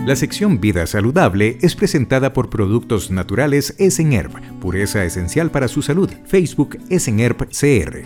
La sección Vida Saludable es presentada por Productos Naturales Esenherb, pureza esencial para su salud. Facebook Esenherb CR.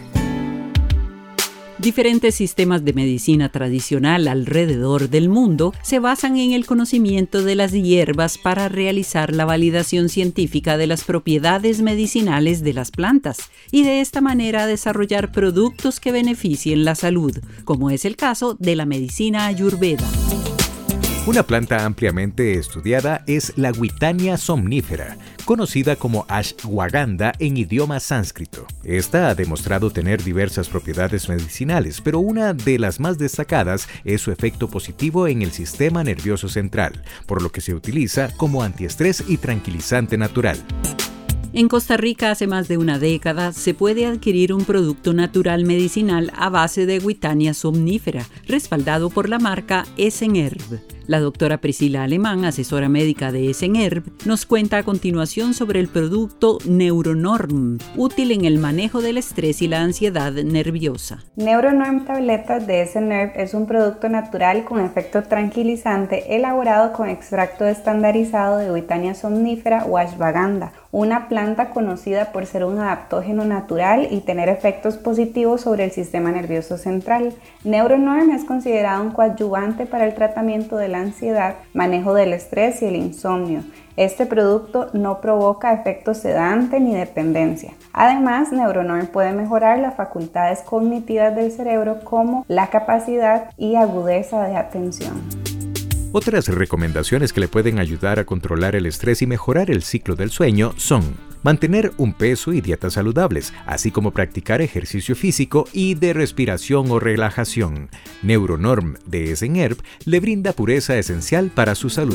Diferentes sistemas de medicina tradicional alrededor del mundo se basan en el conocimiento de las hierbas para realizar la validación científica de las propiedades medicinales de las plantas y de esta manera desarrollar productos que beneficien la salud, como es el caso de la medicina ayurveda. Una planta ampliamente estudiada es la Withania somnífera, conocida como ashwagandha en idioma sánscrito. Esta ha demostrado tener diversas propiedades medicinales, pero una de las más destacadas es su efecto positivo en el sistema nervioso central, por lo que se utiliza como antiestrés y tranquilizante natural. En Costa Rica, hace más de una década, se puede adquirir un producto natural medicinal a base de Withania somnífera, respaldado por la marca Esenherb. La doctora Priscila Alemán, asesora médica de Esenherb, nos cuenta a continuación sobre el producto Neuronorm, útil en el manejo del estrés y la ansiedad nerviosa. Neuronorm Tabletas de Esenherb es un producto natural con efecto tranquilizante elaborado con extracto estandarizado de Withania somnífera o ashwagandha, una planta conocida por ser un adaptógeno natural y tener efectos positivos sobre el sistema nervioso central. Neuronorm es considerado un coadyuvante para el tratamiento de la ansiedad, manejo del estrés y el insomnio. Este producto no provoca efectos sedantes ni dependencia. Además, Neuronorm puede mejorar las facultades cognitivas del cerebro como la capacidad y agudeza de atención. Otras recomendaciones que le pueden ayudar a controlar el estrés y mejorar el ciclo del sueño son mantener un peso y dietas saludables, así como practicar ejercicio físico y de respiración o relajación. Neuronorm de Esenherb le brinda pureza esencial para su salud.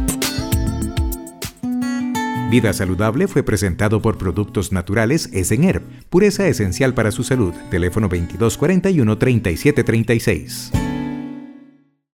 Vida Saludable fue presentado por Productos Naturales Esenherb, pureza esencial para su salud. Teléfono 2241-3736.